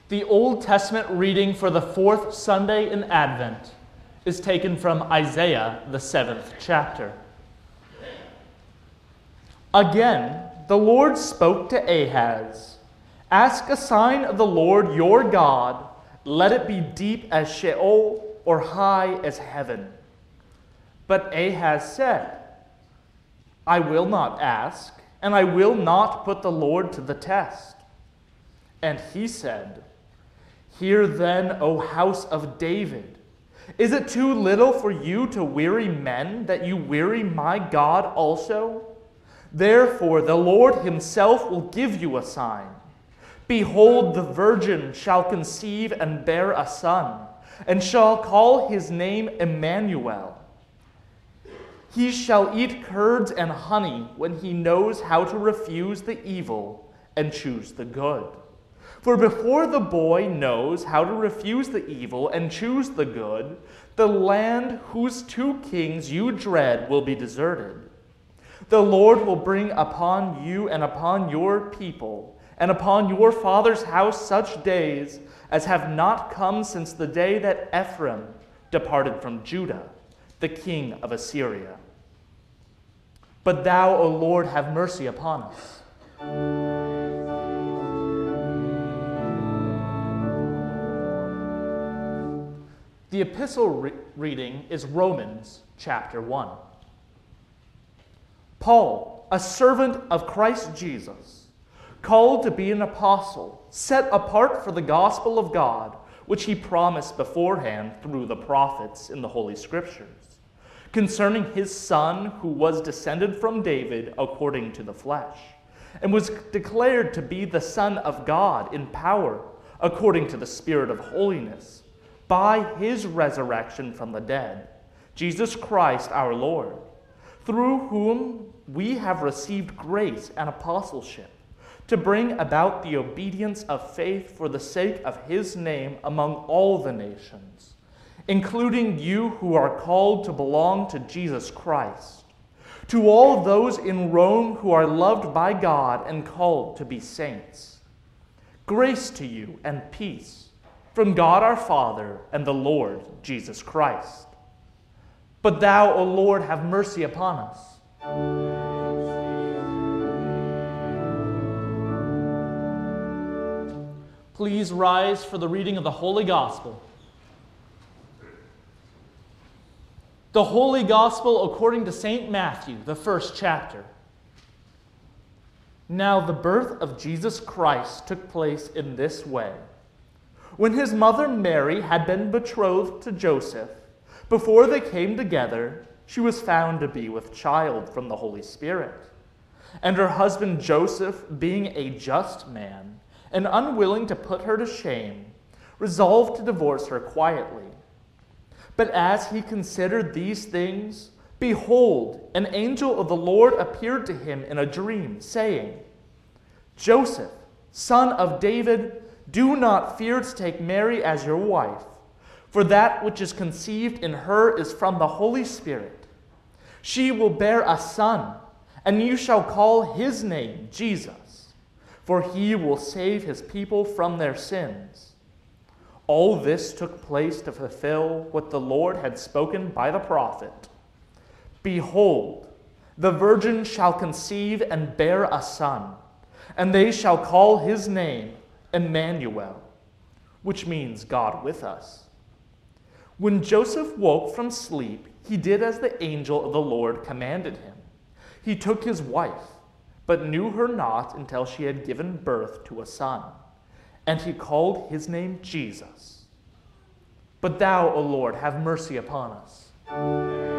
The Old Testament reading for the fourth Sunday in Advent is taken from Isaiah, the 7th chapter. Again, the Lord spoke to Ahaz, "Ask a sign of the Lord your God. Let it be deep as Sheol or high as heaven." But Ahaz said, "I will not ask, and I will not put the Lord to the test." And he said, "Hear then, O house of David. Is it too little for you to weary men, that you weary my God also? Therefore the Lord himself will give you a sign. Behold, the virgin shall conceive and bear a son, and shall call his name Emmanuel. He shall eat curds and honey when he knows how to refuse the evil and choose the good. For before the boy knows how to refuse the evil and choose the good, the land whose two kings you dread will be deserted. The Lord will bring upon you and upon your people and upon your father's house such days as have not come since the day that Ephraim departed from Judah, the king of Assyria. But thou, O Lord, have mercy upon us." The epistle reading is Romans chapter 1. Paul, a servant of Christ Jesus, called to be an apostle, set apart for the gospel of God, which he promised beforehand through the prophets in the Holy Scriptures, concerning his Son, who was descended from David according to the flesh, and was declared to be the Son of God in power, according to the Spirit of holiness, by his resurrection from the dead, Jesus Christ our Lord, through whom we have received grace and apostleship, to bring about the obedience of faith for the sake of his name among all the nations, including you who are called to belong to Jesus Christ. To all those in Rome who are loved by God and called to be saints, grace to you and peace from God our Father and the Lord Jesus Christ. But thou, O Lord, have mercy upon us. Please rise for the reading of the Holy Gospel. The Holy Gospel according to St. Matthew, the 1st chapter. Now the birth of Jesus Christ took place in this way. When his mother Mary had been betrothed to Joseph, before they came together, she was found to be with child from the Holy Spirit. And her husband Joseph, being a just man, and unwilling to put her to shame, resolved to divorce her quietly. But as he considered these things, behold, an angel of the Lord appeared to him in a dream, saying, "Joseph, son of David, do not fear to take Mary as your wife, for that which is conceived in her is from the Holy Spirit. She will bear a son, and you shall call his name Jesus, for he will save his people from their sins." All this took place to fulfill what the Lord had spoken by the prophet. "Behold, the virgin shall conceive and bear a son, and they shall call his name Emmanuel," which means God with us. When Joseph woke from sleep, he did as the angel of the Lord commanded him. He took his wife, but knew her not until she had given birth to a son, and he called his name Jesus. But thou, O Lord, have mercy upon us.